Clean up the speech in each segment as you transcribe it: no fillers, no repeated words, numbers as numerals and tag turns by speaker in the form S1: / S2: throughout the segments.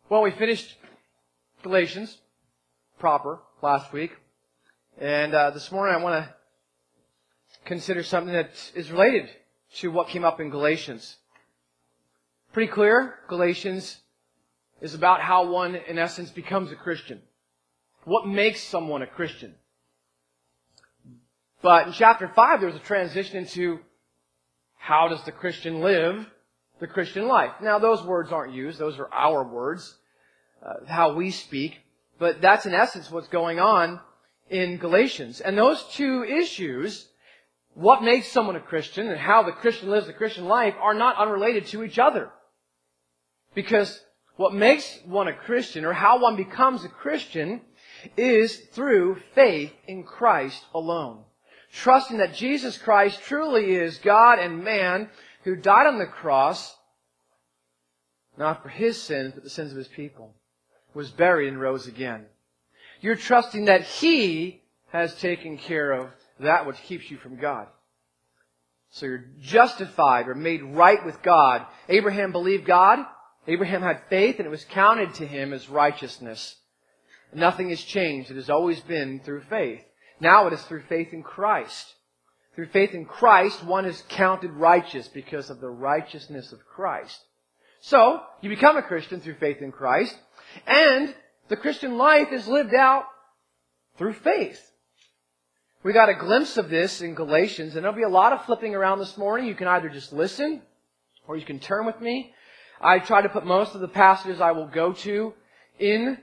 S1: Well, we finished Galatians proper last week. And this morning I want to consider something that is related to what came up in Galatians. Pretty clear, Galatians is about how one, in essence, becomes a Christian. What makes someone a Christian? But in chapter 5, there was a transition into how does the Christian live the Christian life. Now, those words aren't used. Those are our words, how we speak. But that's in essence what's going on in Galatians. And those two issues, what makes someone a Christian and how the Christian lives the Christian life, are not unrelated to each other. Because what makes one a Christian, or how one becomes a Christian, is through faith in Christ alone. Trusting that Jesus Christ truly is God and man who died on the cross, not for His sins, but the sins of His people, was buried and rose again. You're trusting that He has taken care of that which keeps you from God. So you're justified or made right with God. Abraham believed God. Abraham had faith, and it was counted to him as righteousness. Nothing has changed. It has always been through faith. Now it is through faith in Christ. Through faith in Christ, one is counted righteous because of the righteousness of Christ. So, you become a Christian through faith in Christ, and the Christian life is lived out through faith. We got a glimpse of this in Galatians, and there'll be a lot of flipping around this morning. You can either just listen, or you can turn with me. I try to put most of the passages I will go to in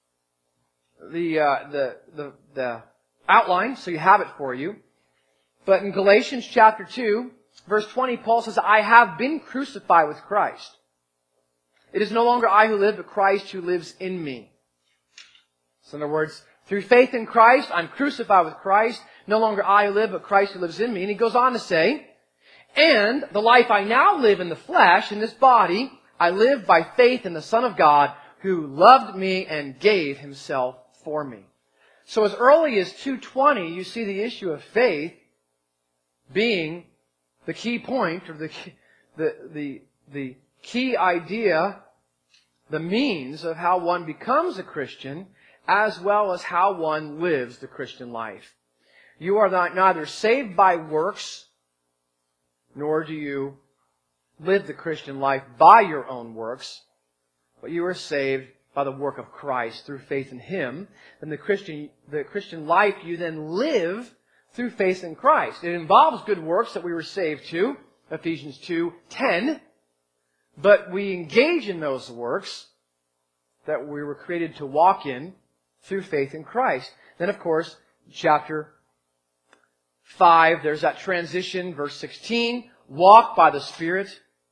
S1: the outline, so you have it for you. But in Galatians chapter 2, verse 20, Paul says, I have been crucified with Christ. It is no longer I who live, but Christ who lives in me. So in other words, through faith in Christ, I'm crucified with Christ. No longer I who live, but Christ who lives in me. And he goes on to say, and the life I now live in the flesh, in this body, I live by faith in the Son of God, who loved me and gave Himself for me. So as early as 2:20, you see the issue of faith being the key point, or the key idea, the means of how one becomes a Christian, as well as how one lives the Christian life. You are neither saved by works, nor do you live the Christian life by your own works, but you are saved by the work of Christ through faith in Him. And the Christian life you then live through faith in Christ. It involves good works that we were saved to, Ephesians 2:10, but we engage in those works that we were created to walk in through faith in Christ. Then, of course, chapter 5, there's that transition, verse 16, walk by the Spirit.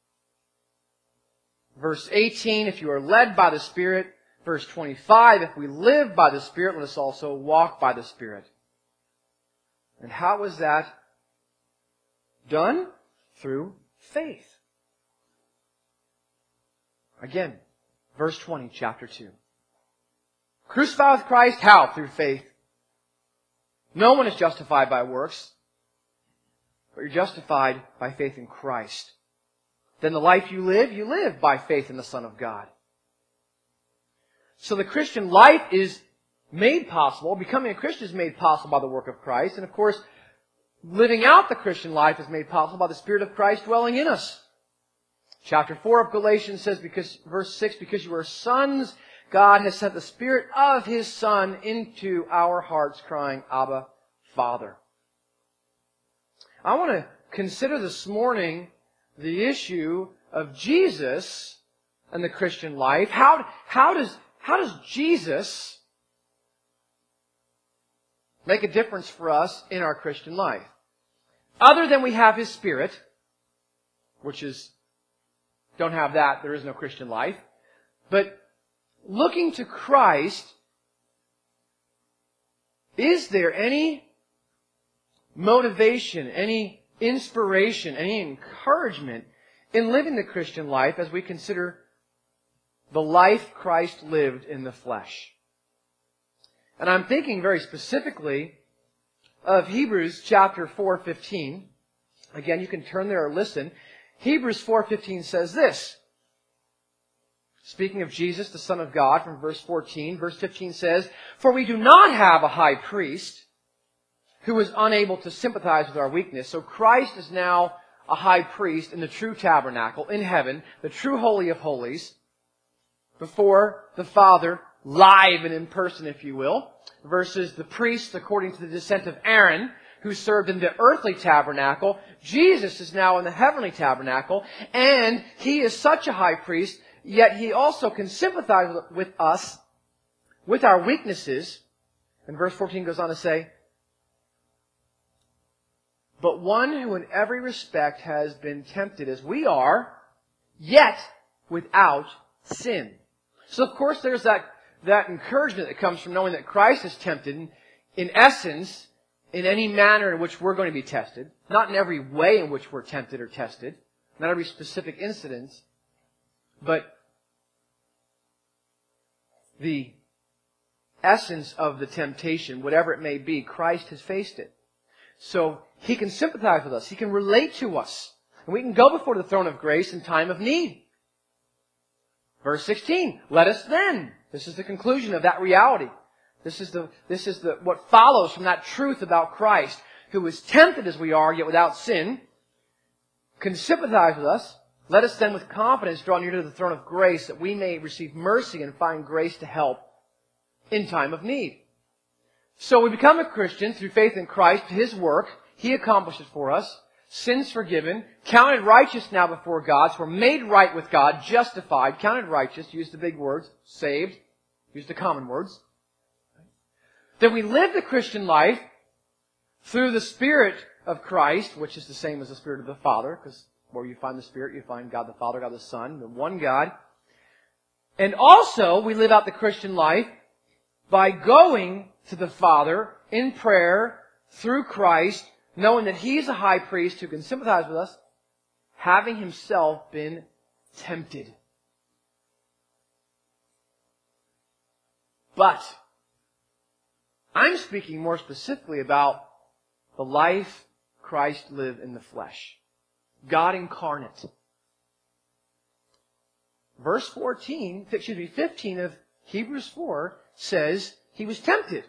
S1: Verse 18, if you are led by the Spirit. Verse 25, if we live by the Spirit, let us also walk by the Spirit. And how is that done? Through faith. Again, verse 20, chapter 2. Crucified with Christ, how? Through faith. No one is justified by works, but you're justified by faith in Christ. Then the life you live by faith in the Son of God. So the Christian life is made possible, becoming a Christian is made possible by the work of Christ. And of course, living out the Christian life is made possible by the Spirit of Christ dwelling in us. Chapter 4 of Galatians says, verse 6, because you are sons, God has sent the Spirit of His Son into our hearts, crying, Abba, Father. I want to consider this morning the issue of Jesus and the Christian life. How does Jesus make a difference for us in our Christian life? Other than we have His Spirit, which is, don't have that, there is no Christian life. But looking to Christ, is there any motivation, any inspiration, any encouragement in living the Christian life as we consider the life Christ lived in the flesh? And I'm thinking very specifically of Hebrews chapter 4:15. Again, you can turn there or listen. Hebrews 4:15 says this. Speaking of Jesus, the Son of God, from verse 14. Verse 15 says, "For we do not have a high priest who is unable to sympathize with our weakness." So Christ is now a high priest in the true tabernacle, in heaven, the true Holy of Holies, before the Father, live and in person, if you will, versus the priests according to the descent of Aaron, who served in the earthly tabernacle. Jesus is now in the heavenly tabernacle, and He is such a high priest, yet He also can sympathize with us, with our weaknesses. And verse 14 goes on to say, "But one who in every respect has been tempted as we are, yet without sin." So of course there's that encouragement that comes from knowing that Christ is tempted in essence, in any manner in which we're going to be tested. Not in every way in which we're tempted or tested. Not every specific incident. But the essence of the temptation, whatever it may be, Christ has faced it. So He can sympathize with us. He can relate to us. And we can go before the throne of grace in time of need. Verse 16, "Let us then," this is the conclusion of that reality. This is what follows from that truth about Christ, who is tempted as we are, yet without sin, can sympathize with us. "Let us then with confidence draw near to the throne of grace, that we may receive mercy and find grace to help in time of need." So we become a Christian through faith in Christ, His work. He accomplished it for us. Sins forgiven. Counted righteous now before God. So we're made right with God. Justified. Counted righteous. Use the big words. Saved. Use the common words. Then we live the Christian life through the Spirit of Christ, which is the same as the Spirit of the Father, because where you find the Spirit, you find God the Father, God the Son, the one God. And also, we live out the Christian life by going to the Father in prayer through Christ, knowing that He's a high priest who can sympathize with us, having Himself been tempted. But I'm speaking more specifically about the life Christ lived in the flesh. God incarnate. Verse 15 of Hebrews 4 says He was tempted.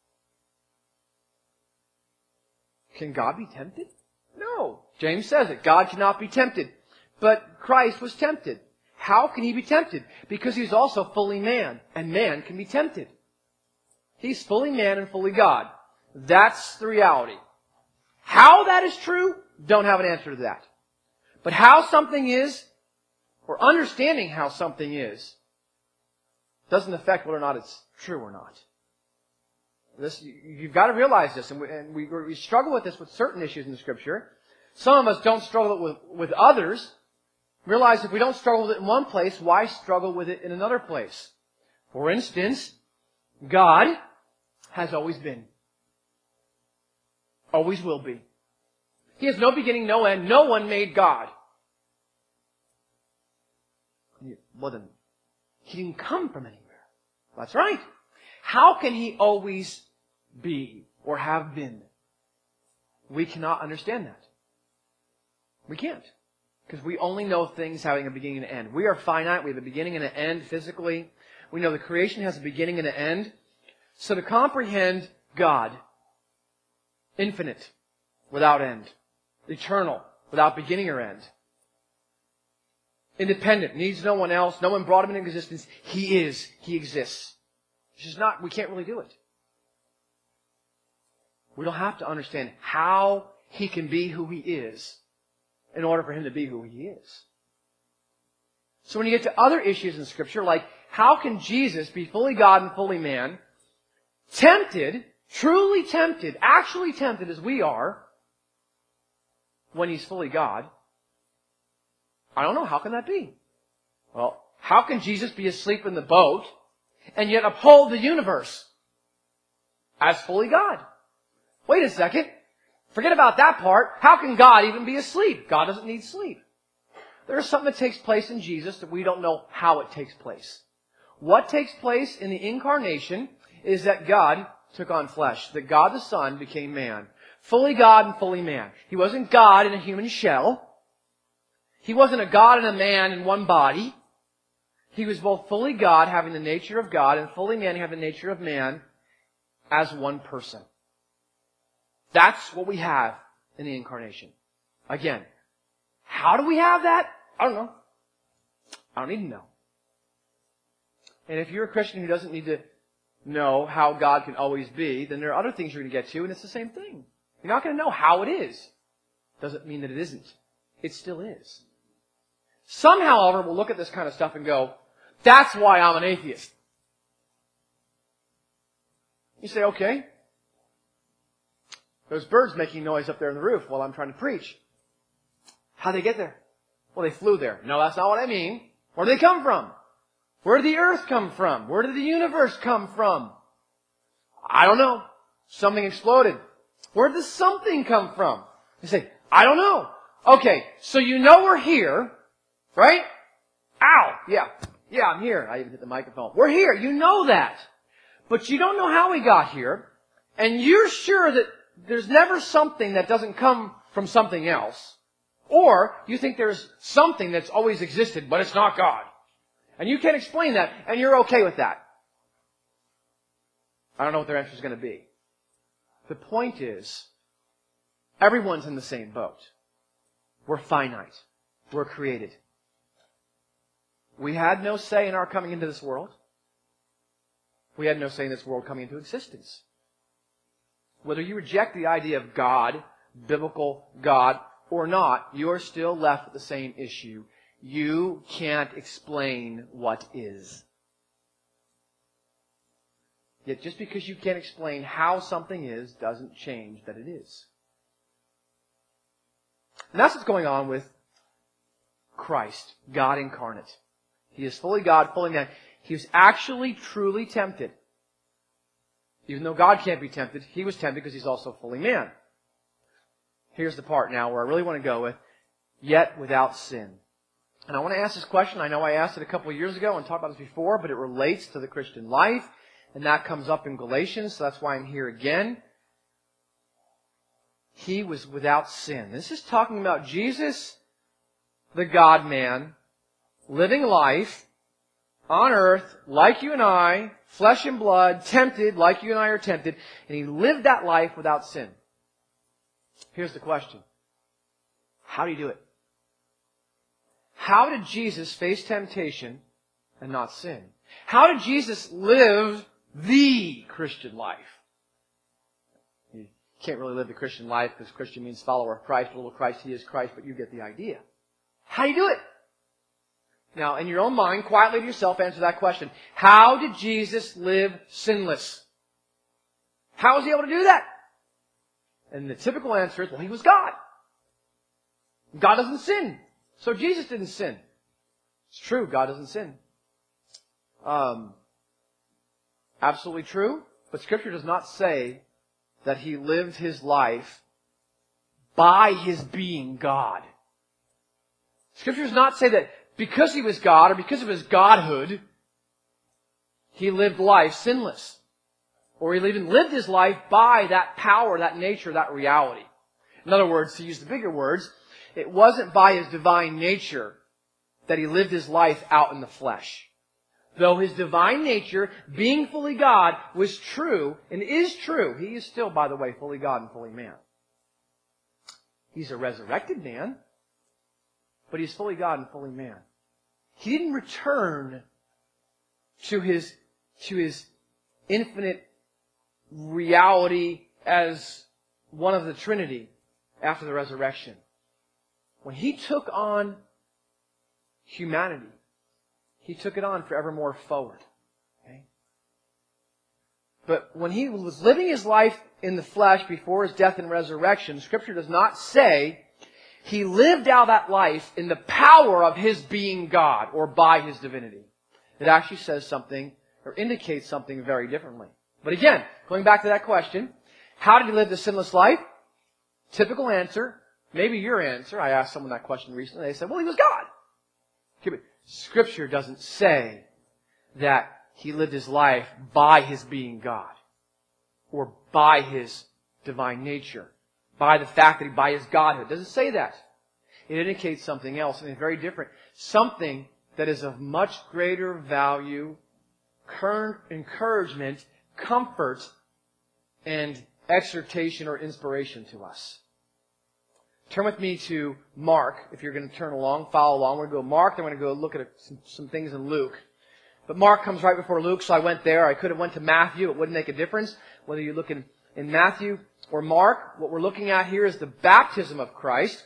S1: Can God be tempted? No. James says it. God cannot be tempted. But Christ was tempted. How can He be tempted? Because He's also fully man, and man can be tempted. He's fully man and fully God. That's the reality. How that is true, don't have an answer to that. But how something is, or understanding how something is, doesn't affect whether or not it's true or not. You've got to realize this, and we struggle with this with certain issues in the Scripture. Some of us don't struggle with others. Realize if we don't struggle with it in one place, why struggle with it in another place? For instance, God has always been. Always will be. He has no beginning, no end. No one made God. Well then, He didn't come from anywhere. That's right. How can He always be or have been? We cannot understand that. We can't. Because we only know things having a beginning and an end. We are finite. We have a beginning and an end physically. We know the creation has a beginning and an end. So to comprehend God, infinite, without end, eternal, without beginning or end, independent, needs no one else, no one brought Him into existence, He is, He exists. It's just not, we can't really do it. We don't have to understand how He can be who He is in order for Him to be who He is. So when you get to other issues in Scripture, like how can Jesus be fully God and fully man, tempted, truly tempted, actually tempted as we are, when He's fully God? I don't know. How can that be? Well, how can Jesus be asleep in the boat and yet uphold the universe as fully God? Wait a second. Forget about that part. How can God even be asleep? God doesn't need sleep. There's something that takes place in Jesus that we don't know how it takes place. What takes place in the incarnation is that God took on flesh, that God the Son became man. Fully God and fully man. He wasn't God in a human shell. He wasn't a God and a man in one body. He was both fully God, having the nature of God, and fully man, having the nature of man, as one person. That's what we have in the incarnation. Again, how do we have that? I don't know. I don't need to know. And if you're a Christian who doesn't need to know how God can always be, then there are other things you're going to get to, and it's the same thing. You're not going to know how it is. Doesn't mean that it isn't. It still is. Some, however, will look at this kind of stuff and go, that's why I'm an atheist. You say, okay. There's birds making noise up there on the roof while I'm trying to preach. How'd they get there? Well, they flew there. No, that's not what I mean. Where did they come from? Where did the earth come from? Where did the universe come from? I don't know. Something exploded. Where did the something come from? You say, I don't know. Okay, so you know we're here, right? Ow! Yeah, I'm here. I even hit the microphone. We're here. You know that. But you don't know how we got here. And you're sure that there's never something that doesn't come from something else. Or you think there's something that's always existed, but it's not God. And you can't explain that, and you're okay with that. I don't know what their answer is going to be. The point is, everyone's in the same boat. We're finite. We're created. We had no say in our coming into this world. We had no say in this world coming into existence. Whether you reject the idea of God, biblical God, or not, you are still left with the same issue. You can't explain what is. Yet just because you can't explain how something is doesn't change that it is. And that's what's going on with Christ, God incarnate. He is fully God, fully man. He was actually truly tempted. Even though God can't be tempted, He was tempted because He's also fully man. Here's the part now where I really want to go with, yet without sin. And I want to ask this question. I know I asked it a couple of years ago and talked about this before, but it relates to the Christian life. And that comes up in Galatians, so that's why I'm here again. He was without sin. This is talking about Jesus, the God-man, living life on earth like you and I, flesh and blood, tempted like you and I are tempted, and He lived that life without sin. Here's the question. How do you do it? How did Jesus face temptation and not sin? How did Jesus live the Christian life? You can't really live the Christian life because Christian means follower of Christ, little Christ, He is Christ, but you get the idea. How do you do it? Now, in your own mind, quietly to yourself, answer that question. How did Jesus live sinless? How was He able to do that? And the typical answer is, well, He was God. God doesn't sin. So Jesus didn't sin. It's true, God doesn't sin. Absolutely true. But Scripture does not say that He lived His life by His being God. Scripture does not say that because He was God or because of His godhood, He lived life sinless. Or He even lived His life by that power, that nature, that reality. In other words, to use the bigger words, it wasn't by His divine nature that He lived His life out in the flesh. Though His divine nature, being fully God, was true and is true. He is still, by the way, fully God and fully man. He's a resurrected man, but He's fully God and fully man. He didn't return to His infinite reality as one of the Trinity after the resurrection. When He took on humanity, He took it on forevermore forward. Okay? But when He was living His life in the flesh before His death and resurrection, Scripture does not say He lived out that life in the power of His being God or by His divinity. It actually says something or indicates something very differently. But again, going back to that question, how did He live the sinless life? Typical answer, maybe your answer. I asked someone that question recently. They said, well, He was God. Okay, but Scripture doesn't say that He lived His life by His being God or by His divine nature, by the fact by His Godhood. It doesn't say that. It indicates something else, something very different. Something that is of much greater value, encouragement, comfort, and exhortation or inspiration to us. Turn with me to Mark, if you're going to turn along, follow along. We're going to go Mark, then we're going to go look at some things in Luke. But Mark comes right before Luke, so I went there. I could have went to Matthew. It wouldn't make a difference whether you look in Matthew or Mark. What we're looking at here is the baptism of Christ.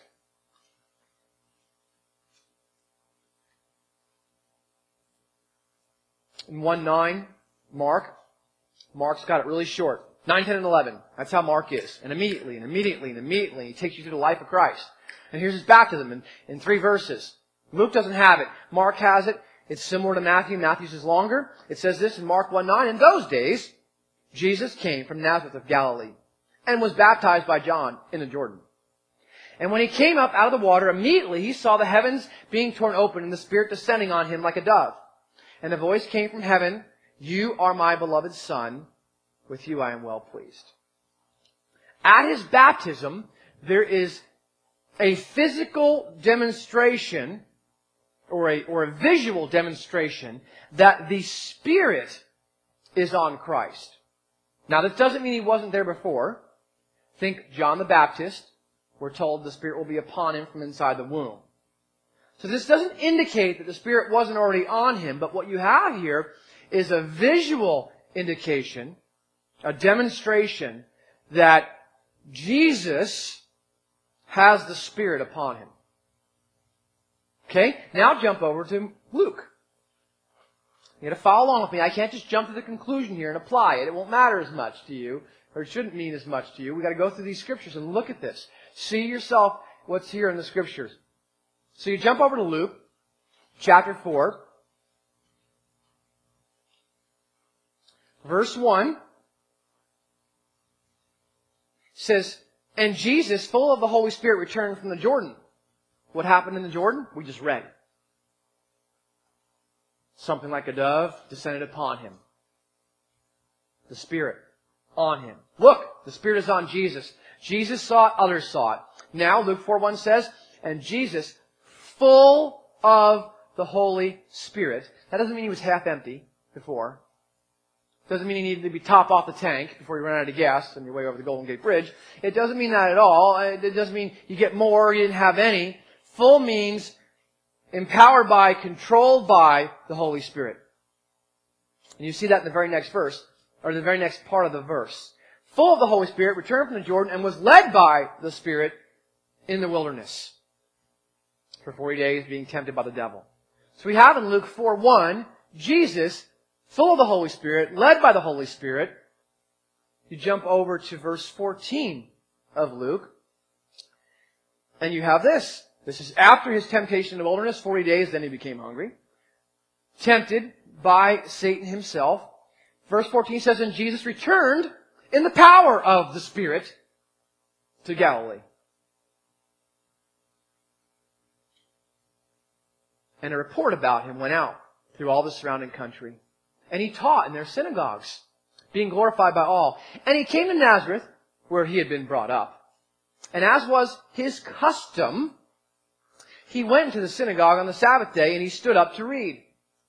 S1: In 1:9, Mark's got it really short. 9, 10, and 11. That's how Mark is. And immediately, he takes you through the life of Christ. And here's his baptism in 3 verses. Luke doesn't have it. Mark has it. It's similar to Matthew. Matthew's is longer. It says this in Mark 1:9. In those days, Jesus came from Nazareth of Galilee and was baptized by John in the Jordan. And when he came up out of the water, immediately he saw the heavens being torn open and the Spirit descending on him like a dove. And a voice came from heaven, "You are my beloved Son. With you I am well pleased." At his baptism, there is a physical demonstration or a visual demonstration that the Spirit is on Christ. Now, this doesn't mean he wasn't there before. Think John the Baptist. We're told the Spirit will be upon him from inside the womb. So this doesn't indicate that the Spirit wasn't already on him, but what you have here is a visual indication, a demonstration that Jesus has the Spirit upon him. Okay? Now jump over to Luke. You got to follow along with me. I can't just jump to the conclusion here and apply it. It won't matter as much to you, or it shouldn't mean as much to you. We've got to go through these scriptures and look at this. See yourself what's here in the scriptures. So you jump over to Luke, chapter 4, verse 1. Says, "And Jesus, full of the Holy Spirit, returned from the Jordan." What happened in the Jordan? We just read. Something like a dove descended upon him. The Spirit on him. Look, the Spirit is on Jesus. Jesus saw it, others saw it. Now, Luke 4:1 says, "And Jesus, full of the Holy Spirit." That doesn't mean he was half empty before. Doesn't mean you needed to be top off the tank before you run out of gas on your way over the Golden Gate Bridge. It doesn't mean that at all. It doesn't mean you get more or you didn't have any. Full means empowered by, controlled by the Holy Spirit. And you see that in the very next verse, or the very next part of the verse. Full of the Holy Spirit, returned from the Jordan, and was led by the Spirit in the wilderness for 40 days, being tempted by the devil. So we have in Luke 4:1, Jesus, full of the Holy Spirit, led by the Holy Spirit. You jump over to verse 14 of Luke, and you have this. This is after his temptation in the wilderness, 40 days, then he became hungry. Tempted by Satan himself. Verse 14 says, "And Jesus returned in the power of the Spirit to Galilee." And a report about him went out through all the surrounding country. And he taught in their synagogues, being glorified by all. And he came to Nazareth, where he had been brought up. And as was his custom, he went into the synagogue on the Sabbath day, and he stood up to read.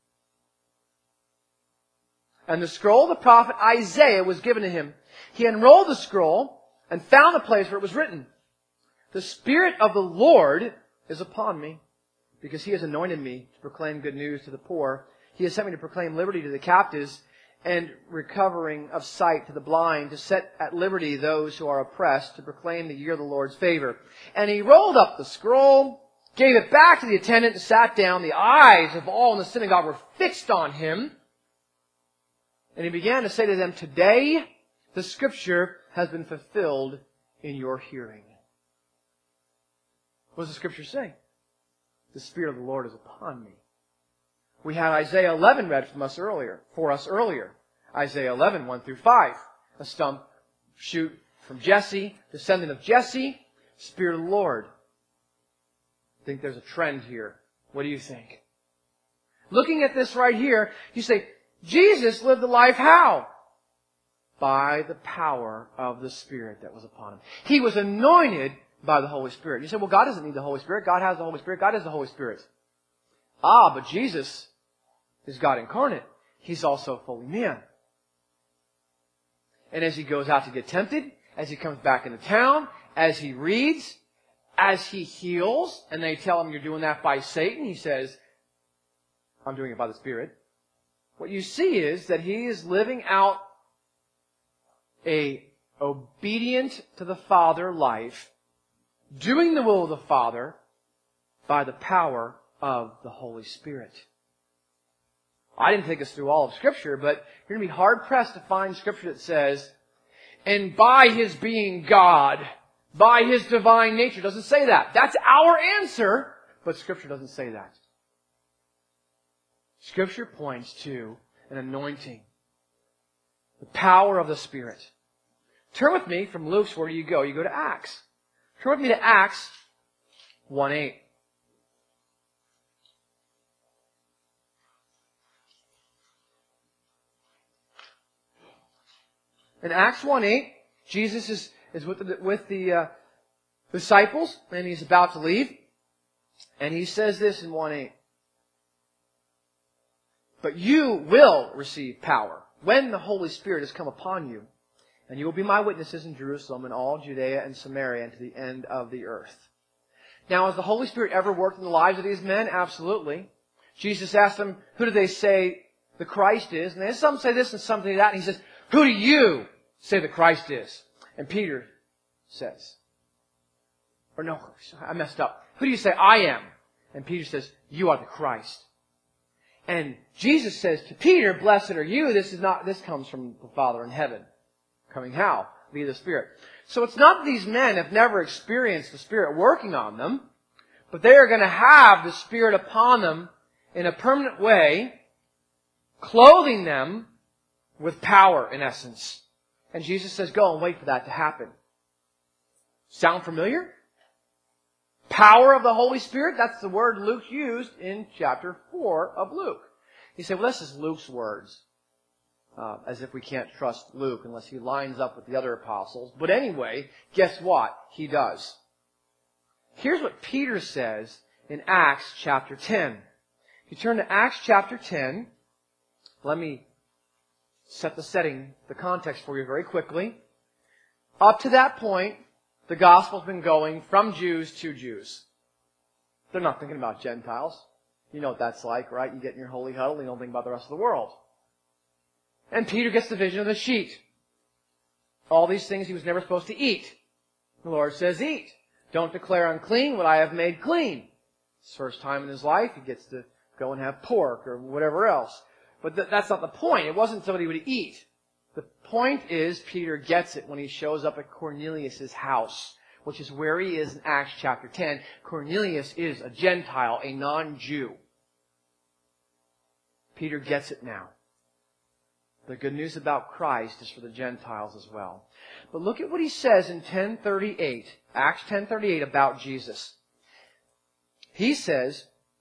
S1: And the scroll of the prophet Isaiah was given to him. He unrolled the scroll and found the place where it was written, "The Spirit of the Lord is upon me, because he has anointed me to proclaim good news to the poor. He has sent me to proclaim liberty to the captives and recovering of sight to the blind, to set at liberty those who are oppressed, to proclaim the year of the Lord's favor." And he rolled up the scroll, gave it back to the attendant, and sat down. The eyes of all in the synagogue were fixed on him. And he began to say to them, "Today the Scripture has been fulfilled in your hearing." What does the Scripture say? The Spirit of the Lord is upon me. We had Isaiah 11 read for us earlier. Isaiah 11, 1 through 5. A stump shoot from Jesse, descendant of Jesse, Spirit of the Lord. I think there's a trend here. What do you think? Looking at this right here, you say, Jesus lived the life how? By the power of the Spirit that was upon him. He was anointed by the Holy Spirit. You say, well, God doesn't need the Holy Spirit. God has the Holy Spirit. God is the Holy Spirit. But Jesus is God incarnate. He's also fully man. And as he goes out to get tempted, as he comes back into town, as he reads, as he heals, and they tell him, you're doing that by Satan, he says, I'm doing it by the Spirit. What you see is that he is living out a obedient to the Father life, doing the will of the Father by the power of the Holy Spirit. I didn't take us through all of Scripture, but you're going to be hard-pressed to find Scripture that says, and by His being God, by His divine nature. It doesn't say that. That's our answer, but Scripture doesn't say that. Scripture points to an anointing, the power of the Spirit. Turn with me from Luke's, where do you go? You go to Acts. Turn with me to Acts 1:8. In Acts 1:8, Jesus is with the disciples, and he's about to leave. And he says this in 1:8. But you will receive power when the Holy Spirit has come upon you. And you will be my witnesses in Jerusalem and all Judea and Samaria and to the end of the earth. Now, has the Holy Spirit ever worked in the lives of these men? Absolutely. Jesus asked them, who do they say the Christ is? And some say this and some say that. And he says, who do you say the Christ is? And Peter says, or no, I messed up. Who do you say I am? And Peter says, you are the Christ. And Jesus says to Peter, blessed are you. This comes from the Father in heaven. Coming how? Via the Spirit. So it's not that these men have never experienced the Spirit working on them, but they are going to have the Spirit upon them in a permanent way, clothing them with power, in essence. And Jesus says, go and wait for that to happen. Sound familiar? Power of the Holy Spirit, that's the word Luke used in chapter 4 of Luke. You say, well, this is Luke's words. As if we can't trust Luke unless he lines up with the other apostles. But anyway, guess what? He does. Here's what Peter says in Acts chapter 10. If you turn to Acts chapter 10, let me set the context for you very quickly. Up to that point, the gospel's been going from Jews to Jews. They're not thinking about Gentiles. You know what that's like, right? You get in your holy huddle and you don't think about the rest of the world. And Peter gets the vision of the sheet. All these things he was never supposed to eat. The Lord says, eat. Don't declare unclean what I have made clean. It's the first time in his life he gets to go and have pork or whatever else. But that's not the point. It wasn't so that he would eat. The point is, Peter gets it when he shows up at Cornelius' house, which is where he is in Acts chapter 10. Cornelius is a Gentile, a non-Jew. Peter gets it now. The good news about Christ is for the Gentiles as well. But look at what he says in 10:38, Acts 10:38 about Jesus. He says,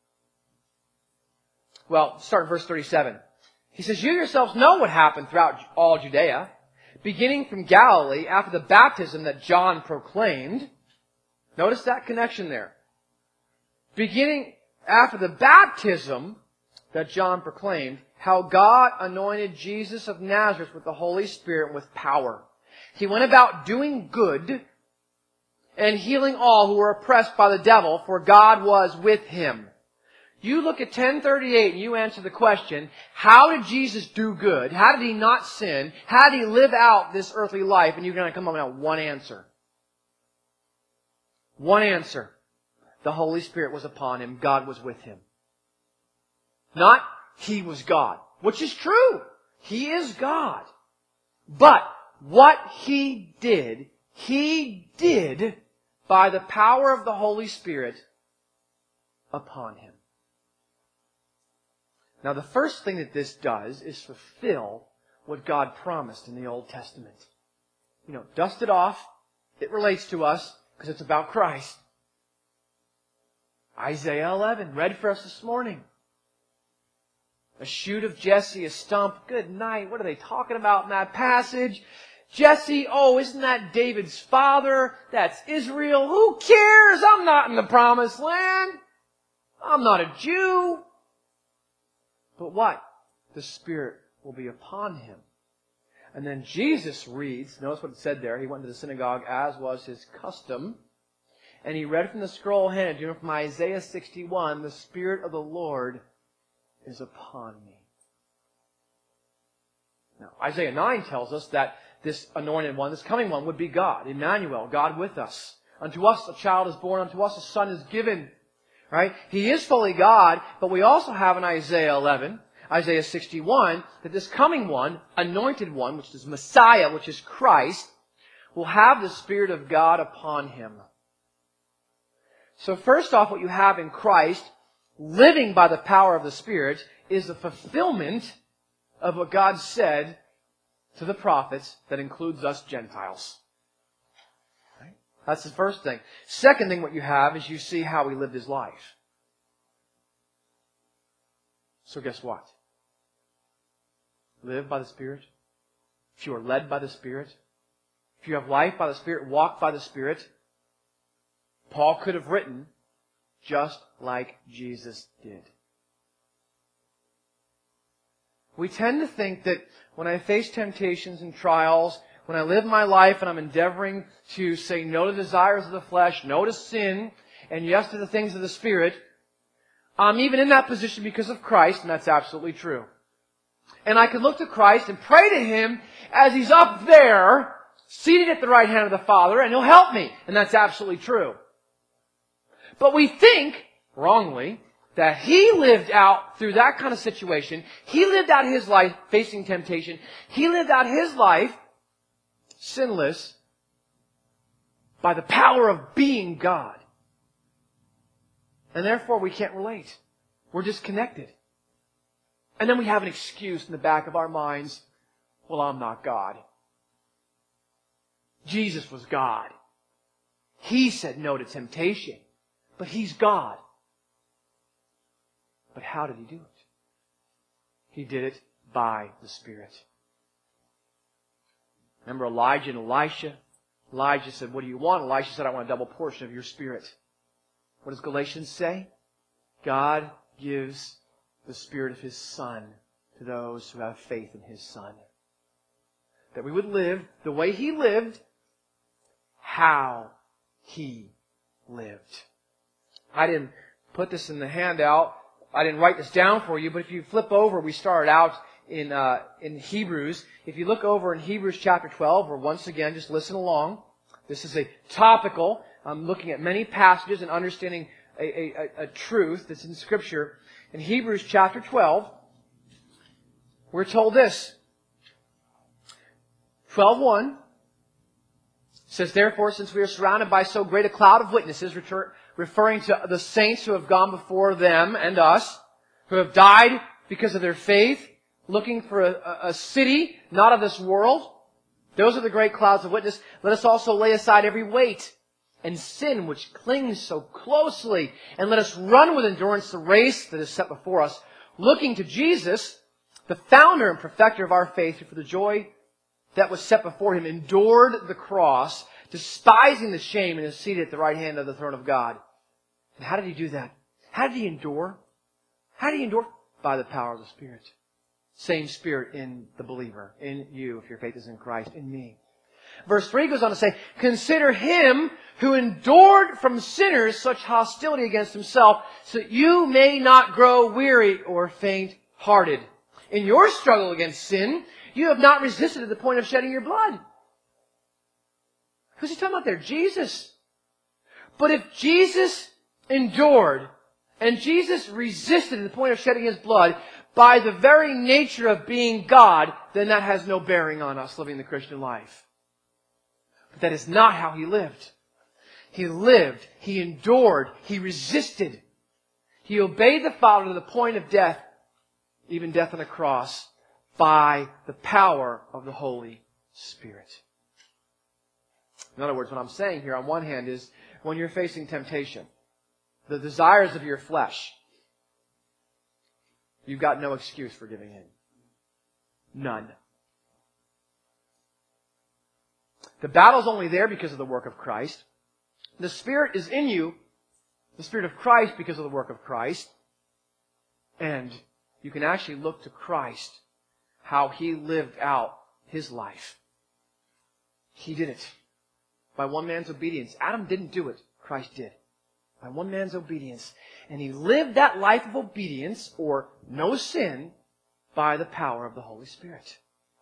S1: well, start in verse 37. He says, you yourselves know what happened throughout all Judea, beginning from Galilee after the baptism that John proclaimed. Notice that connection there. Beginning after the baptism that John proclaimed, how God anointed Jesus of Nazareth with the Holy Spirit and with power. He went about doing good and healing all who were oppressed by the devil, for God was with him. You look at 10:38 and you answer the question, how did Jesus do good? How did he not sin? How did he live out this earthly life? And you're going to come up with one answer. One answer. The Holy Spirit was upon him. God was with him. Not he was God, which is true. He is God. But what he did by the power of the Holy Spirit upon him. Now, the first thing that this does is fulfill what God promised in the Old Testament. Dust it off. It relates to us because it's about Christ. Isaiah 11, read for us this morning. A shoot of Jesse, a stump. Good night. What are they talking about in that passage? Jesse, isn't that David's father? That's Israel. Who cares? I'm not in the promised land. I'm not a Jew. But what? The Spirit will be upon him. And then Jesus reads, notice what it said there. He went to the synagogue as was his custom. And he read from the scroll handed to him from Isaiah 61, the Spirit of the Lord is upon me. Now, Isaiah 9 tells us that this anointed one, this coming one, would be God, Emmanuel, God with us. Unto us a child is born, unto us a son is given. Right? He is fully God, but we also have in Isaiah 11, Isaiah 61, that this coming one, anointed one, which is Messiah, which is Christ, will have the Spirit of God upon him. So first off, what you have in Christ, living by the power of the Spirit, is the fulfillment of what God said to the prophets that includes us Gentiles. Right? That's the first thing. Second thing what you have is you see how he lived his life. So guess what? Live by the Spirit. If you are led by the Spirit, if you have life by the Spirit, walk by the Spirit, Paul could have written just like Jesus did. We tend to think that when I face temptations and trials, when I live my life and I'm endeavoring to say no to the desires of the flesh, no to sin, and yes to the things of the Spirit, I'm even in that position because of Christ, and that's absolutely true. And I can look to Christ and pray to Him as He's up there, seated at the right hand of the Father, and He'll help me. And that's absolutely true. But we think, wrongly, that He lived out through that kind of situation. He lived out His life facing temptation. He lived out His life sinless by the power of being God. And therefore we can't relate. We're disconnected. And then we have an excuse in the back of our minds. Well, I'm not God. Jesus was God. He said no to temptation. But He's God. But how did He do it? He did it by the Spirit. Remember Elijah and Elisha? Elijah said, what do you want? Elisha said, I want a double portion of your Spirit. What does Galatians say? God gives the Spirit of His Son to those who have faith in His Son. That we would live the way He lived, how He lived. I didn't put this in the handout. I didn't write this down for you, but if you flip over, we started out in Hebrews. If you look over in Hebrews chapter 12, or once again, just listen along. This is a topical. I'm looking at many passages and understanding a truth that's in Scripture. In Hebrews chapter 12, we're told this. 12:1 says, therefore, since we are surrounded by so great a cloud of witnesses, referring to the saints who have gone before them and us, who have died because of their faith, looking for a city not of this world. Those are the great clouds of witness. Let us also lay aside every weight and sin which clings so closely, and let us run with endurance the race that is set before us, looking to Jesus, the founder and perfecter of our faith, who for the joy that was set before Him endured the cross, despising the shame, and is seated at the right hand of the throne of God. And how did He do that? How did He endure? How did He endure? By the power of the Spirit. Same Spirit in the believer, in you, if your faith is in Christ, in me. Verse 3 goes on to say, consider Him who endured from sinners such hostility against Himself, so that you may not grow weary or faint-hearted. In your struggle against sin, you have not resisted to the point of shedding your blood. Who's He talking about there? Jesus. But if Jesus endured, and Jesus resisted to the point of shedding His blood, by the very nature of being God, then that has no bearing on us living the Christian life. But that is not how He lived. He lived, He endured, He resisted. He obeyed the Father to the point of death, even death on the cross, by the power of the Holy Spirit. In other words, what I'm saying here on one hand is, when you're facing temptation, the desires of your flesh, you've got no excuse for giving in. None. The battle's only there because of the work of Christ. The Spirit is in you the Spirit of Christ because of the work of Christ. And you can actually look to Christ, how He lived out His life. He did it by one man's obedience. Adam didn't do it. Christ did. By one man's obedience. And He lived that life of obedience, or no sin, by the power of the Holy Spirit.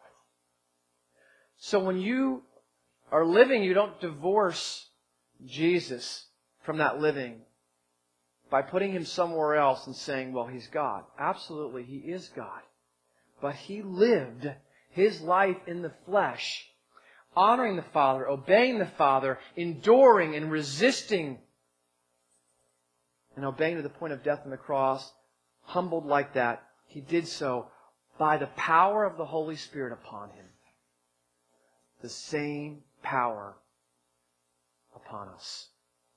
S1: So when you are living, you don't divorce Jesus from that living by putting Him somewhere else and saying, well, He's God. Absolutely, He is God. But He lived His life in the flesh, honoring the Father, obeying the Father, enduring and resisting, and obeying to the point of death on the cross, humbled like that. He did so by the power of the Holy Spirit upon Him. The same power upon us.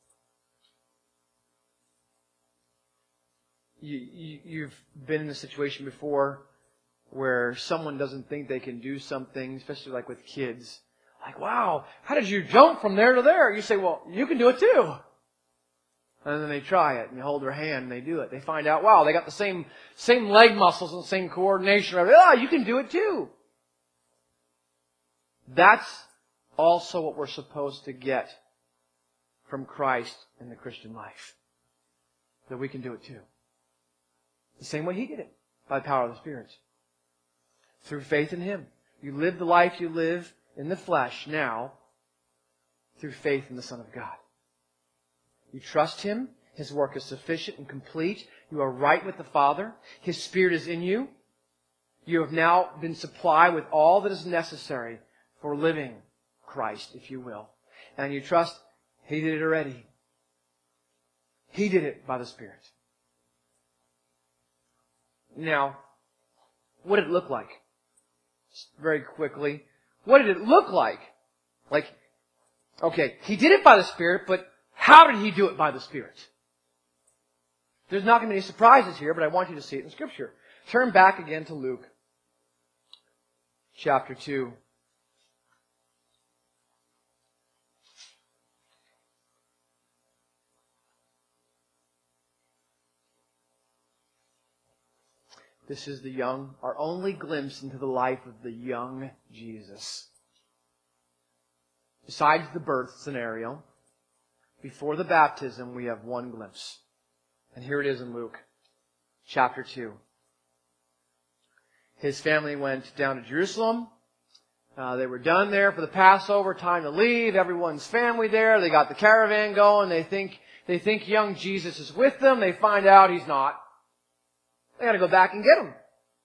S1: You've been in a situation before where someone doesn't think they can do something, especially like with kids. Like, wow, how did you jump from there to there? You say, well, you can do it too. And then they try it, and you hold their hand, and they do it. They find out, wow, they got the same leg muscles and the same coordination. Ah, you can do it too. That's also what we're supposed to get from Christ in the Christian life. That we can do it too. The same way He did it, by the power of the Spirit. Through faith in Him. You live the life you live in the flesh now through faith in the Son of God. You trust Him. His work is sufficient and complete. You are right with the Father. His Spirit is in you. You have now been supplied with all that is necessary for living Christ, if you will. And you trust He did it already. He did it by the Spirit. Now, what did it look like? Just very quickly. What did it look like? Like, okay, He did it by the Spirit, but how did He do it by the Spirit? There's not going to be any surprises here, but I want you to see it in Scripture. Turn back again to Luke chapter 2. This is our only glimpse into the life of the young Jesus. Besides the birth scenario, before the baptism, we have one glimpse. And here it is in Luke chapter 2. His family went down to Jerusalem. They were done there for the Passover, time to leave. Everyone's family there. They got the caravan going. They think young Jesus is with them. They find out He's not. They got to go back and get Him.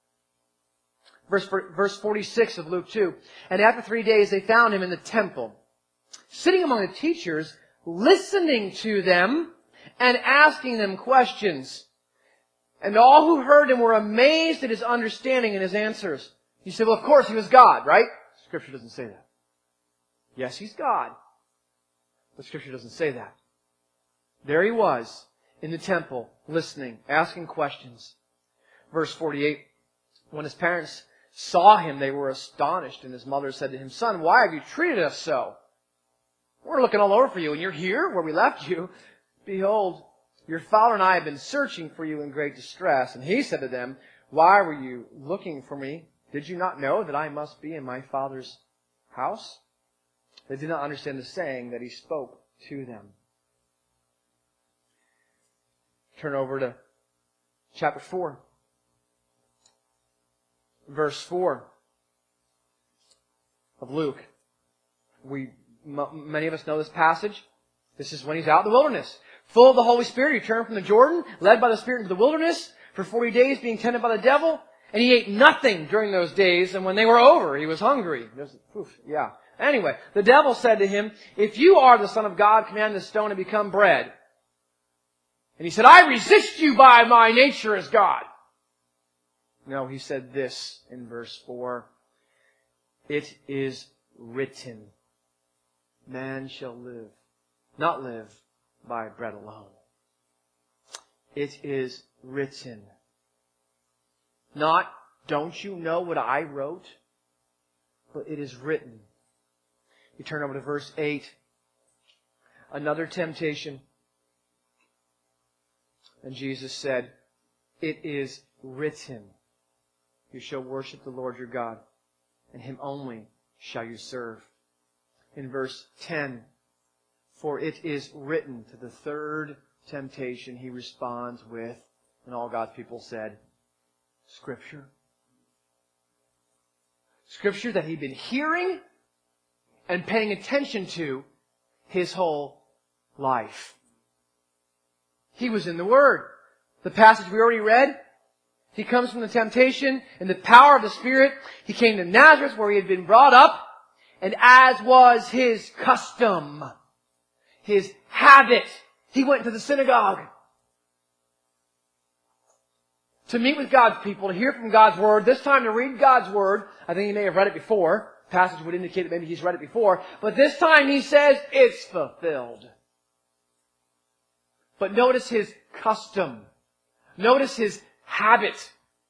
S1: Verse 46 of Luke 2. And after 3 days they found Him in the temple, sitting among the teachers, listening to them and asking them questions. And all who heard Him were amazed at His understanding and His answers. You say, well, of course He was God, right? Scripture doesn't say that. Yes, He's God. But Scripture doesn't say that. There He was in the temple, listening, asking questions. Verse 48, when His parents saw Him, they were astonished. And His mother said to Him, Son, why have you treated us so? We're looking all over for you, and you're here where we left you. Behold, your father and I have been searching for you in great distress. And He said to them, why were you looking for me? Did you not know that I must be in my Father's house? They did not understand the saying that He spoke to them. Turn over to chapter 4. Verse 4 of Luke. Many of us know this passage. This is when He's out in the wilderness. Full of the Holy Spirit, He returned from the Jordan, led by the Spirit into the wilderness, for 40 days being tempted by the devil. And He ate nothing during those days, and when they were over, He was hungry. Anyway, the devil said to Him, if you are the Son of God, command this stone to become bread. And He said, I resist you by my nature as God. No, He said this in verse 4. It is written, man shall not live by bread alone. It is written. Not, don't you know what I wrote? But it is written. You turn over to verse 8. Another temptation. And Jesus said, "It is written, you shall worship the Lord your God, and Him only shall you serve." In verse 10, "For it is written," to the third temptation, He responds with, and all God's people said, Scripture. Scripture that He'd been hearing and paying attention to His whole life. He was in the Word. The passage we already read, He comes from the temptation in the power of the Spirit. He came to Nazareth where He had been brought up, and as was His custom, His habit, He went to the synagogue to meet with God's people, to hear from God's Word, this time to read God's Word. I think He may have read it before. The passage would indicate that maybe He's read it before. But this time He says, it's fulfilled. But notice His custom. Notice His habit.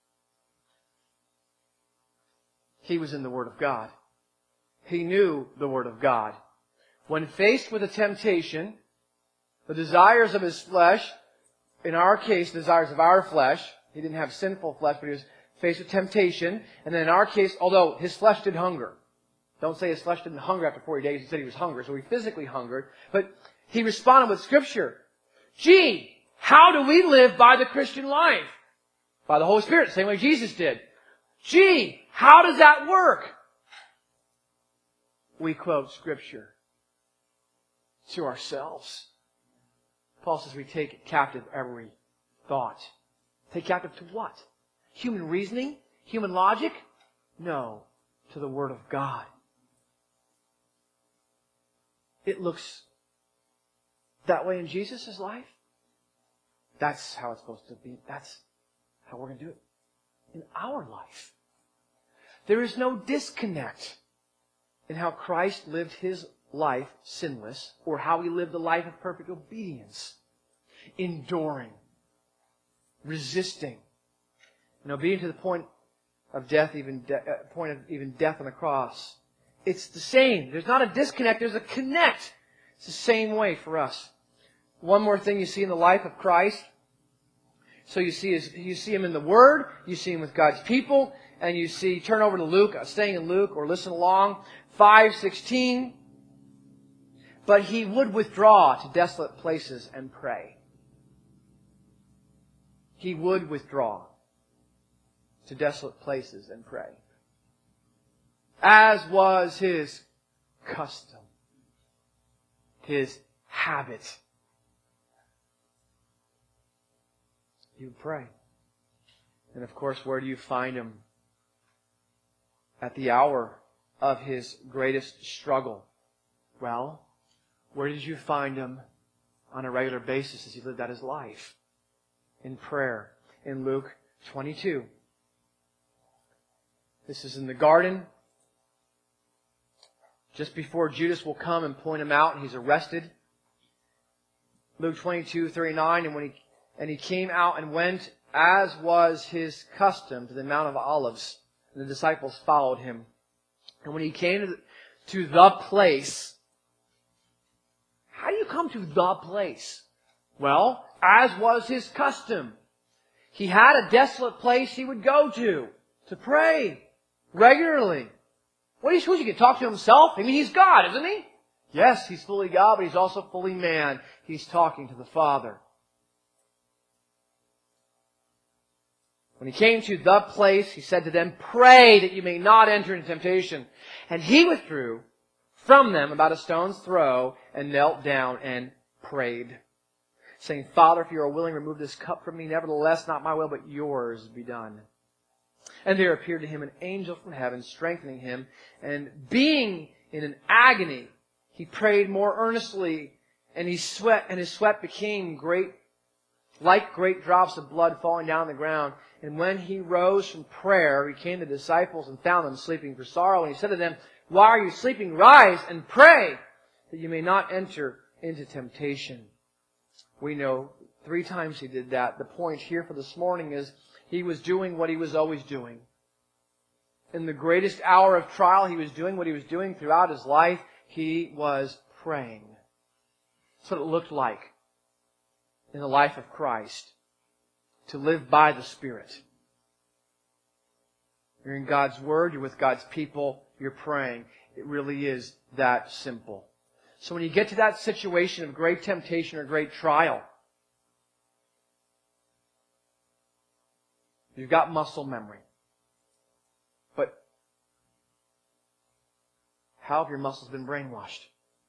S1: He was in the Word of God. He knew the Word of God. When faced with a temptation, the desires of His flesh, in our case, the desires of our flesh, He didn't have sinful flesh, but He was faced with temptation. And then in our case, although His flesh did hunger. Don't say His flesh didn't hunger after 40 days. He said He was hungry, so He physically hungered. But He responded with Scripture. Gee, how do we live by the Christian life? By the Holy Spirit, the same way Jesus did. Gee, how does that work? We quote Scripture to ourselves. Paul says we take captive every thought. Take captive to what? Human reasoning? Human logic? No, to the Word of God. It looks that way in Jesus' life. That's how it's supposed to be. That's how we're going to do it in our life. There is no disconnect in how Christ lived His life sinless, or how He lived a life of perfect obedience, enduring, resisting, and obedient to the point of death, even death on the cross. It's the same. There's not a disconnect. There's a connect. It's the same way for us. One more thing you see in the life of Christ. So you see Him in the Word. You see Him with God's people. And you see, turn over to Luke, staying in Luke, or listen along, 5:16. But He would withdraw to desolate places and pray. He would withdraw to desolate places and pray. As was His custom. His habit. He would pray. And of course, where do you find Him? At the hour of His greatest struggle. Well, where did you find Him on a regular basis as He lived out His life? In prayer. In Luke 22. This is in the garden. Just before Judas will come and point Him out, and He's arrested. Luke 22:39, and he came out and went, as was His custom, to the Mount of Olives. And the disciples followed Him. And when He came to the place, how do you come to the place? Well, as was His custom. He had a desolate place He would go to pray regularly. What are you supposed to get? Talk to Himself? I mean, He's God, isn't He? Yes, He's fully God, but He's also fully man. He's talking to the Father. When He came to the place, He said to them, "Pray that you may not enter into temptation." And He withdrew from them about a stone's throw and knelt down and prayed, saying, "Father, if you are willing, remove this cup from me. Nevertheless, not my will, but yours be done." And there appeared to Him an angel from heaven, strengthening Him. And being in an agony, He prayed more earnestly, and his sweat became great, like great drops of blood falling down on the ground. And when He rose from prayer, He came to the disciples and found them sleeping for sorrow. And He said to them, "Why are you sleeping? Rise and pray, that you may not enter into temptation." We know 3 times He did that. The point here for this morning is He was doing what He was always doing. In the greatest hour of trial, He was doing what He was doing throughout His life. He was praying. That's what it looked like in the life of Christ. to live by the Spirit. You're in God's Word, you're with God's people, you're praying. It really is that simple. So when you get to that situation of great temptation or great trial, you've got muscle memory. But how have your muscles been brainwashed?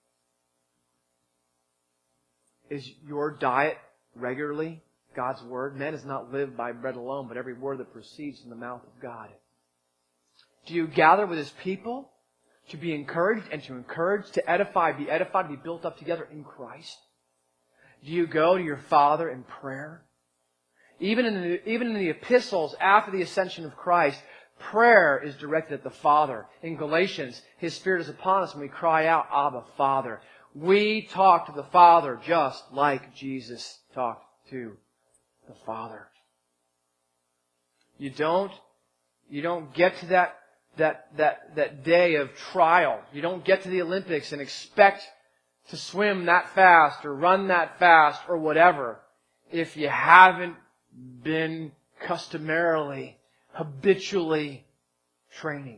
S1: Is your diet regularly God's Word? Man is not lived by bread alone, but every word that proceeds from the mouth of God. Do you gather with His people to be encouraged and to encourage, to edify, be edified, be built up together in Christ? Do you go to your Father in prayer? Even in the epistles after the ascension of Christ, prayer is directed at the Father. In Galatians, His Spirit is upon us and we cry out, Abba, Father. We talk to the Father just like Jesus talked to the Father. You don't get to that day of trial. You don't get to the Olympics and expect to swim that fast or run that fast or whatever if you haven't been customarily, habitually training.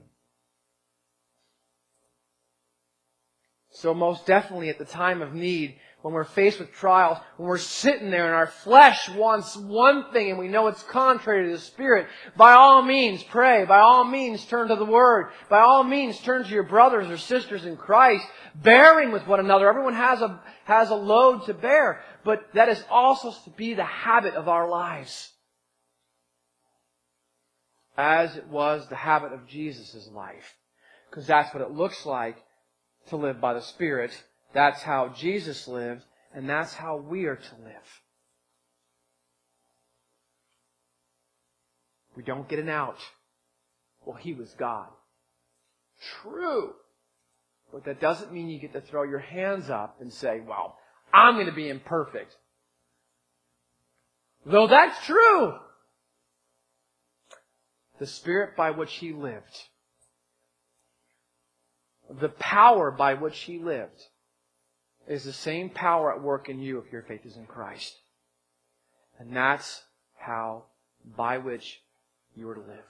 S1: So most definitely at the time of need, when we're faced with trials, when we're sitting there and our flesh wants one thing and we know it's contrary to the Spirit, by all means pray. By all means turn to the Word. By all means turn to your brothers or sisters in Christ, bearing with one another. Everyone has a load to bear, but that is also to be the habit of our lives, as it was the habit of Jesus' life. Because that's what it looks like to live by the Spirit. That's how Jesus lived, and that's how we are to live. We don't get an out. Well, He was God. True. But that doesn't mean you get to throw your hands up and say, well, I'm going to be imperfect. Though that's true. The Spirit by which He lived, the power by which He lived, is the same power at work in you if your faith is in Christ. And that's how, by which you are to live.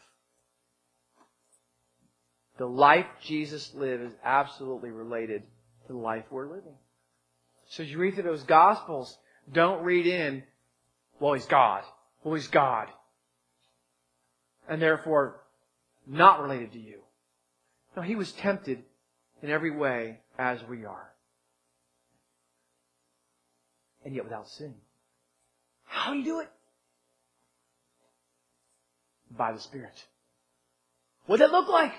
S1: The life Jesus lived is absolutely related to the life we're living. So as you read through those Gospels, don't read in, well, He's God. Well, He's God. And therefore, not related to you. No, He was tempted in every way as we are. And yet without sin. How do you do it? By the Spirit. What does that look like?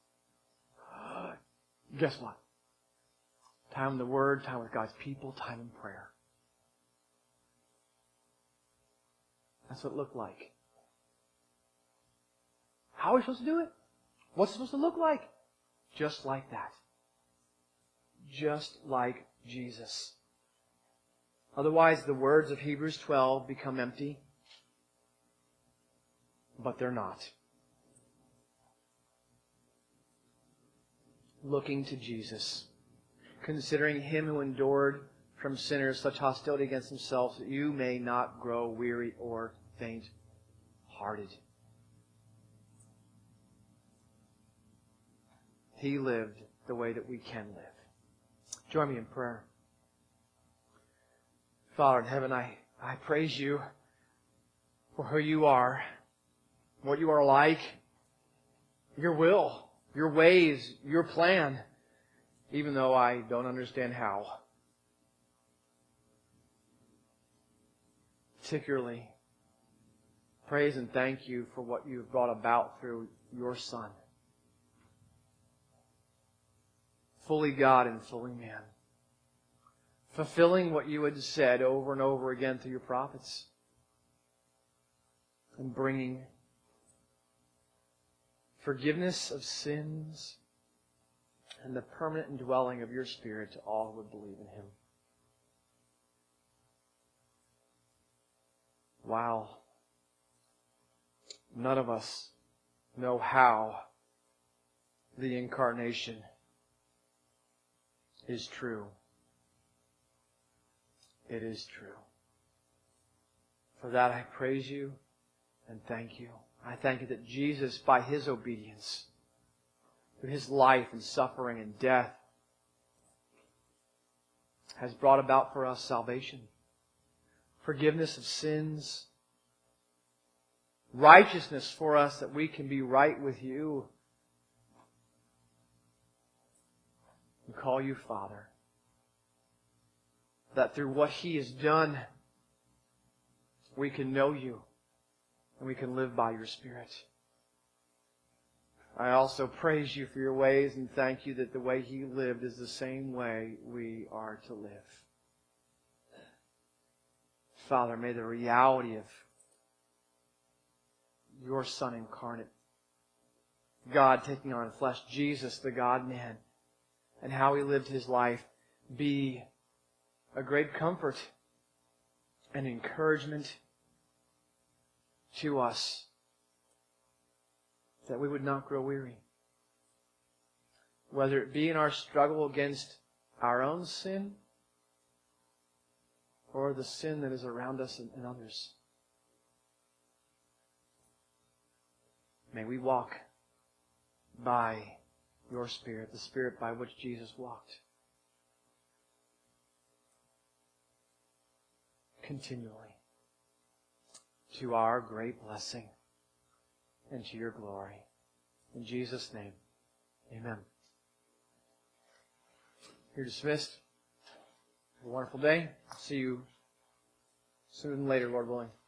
S1: Guess what? Time in the Word, time with God's people, time in prayer. That's what it looked like. How are we supposed to do it? What's it supposed to look like? Just like that. Just like Jesus. Otherwise, the words of Hebrews 12 become empty. But they're not. Looking to Jesus. Considering Him who endured from sinners such hostility against themselves, that you may not grow weary or faint-hearted. He lived the way that we can live. Join me in prayer. Father in heaven, I praise You for who You are, what You are like, Your will, Your ways, Your plan, even though I don't understand how. Particularly, praise and thank You for what You've brought about through Your Son. Fully God and fully man. Fulfilling what You had said over and over again through Your prophets. And bringing forgiveness of sins and the permanent indwelling of Your Spirit to all who would believe in Him. Wow. None of us know how the Incarnation is true. It is true. For that I praise you and thank you. I thank you that Jesus, by His obedience, through His life and suffering and death, has brought about for us salvation, forgiveness of sins, righteousness for us that we can be right with you. We call you Father. That through what He has done, we can know you and we can live by your Spirit. I also praise you for your ways and thank you that the way He lived is the same way we are to live. Father, may the reality of your Son incarnate, God taking on flesh, Jesus, the God-man, and how He lived His life be a great comfort and encouragement to us, that we would not grow weary. Whether it be in our struggle against our own sin or the sin that is around us and others. May we walk by your Spirit, the Spirit by which Jesus walked, continually, to our great blessing and to your glory. In Jesus' name, amen. You're dismissed. Have a wonderful day. See you sooner than later, Lord willing.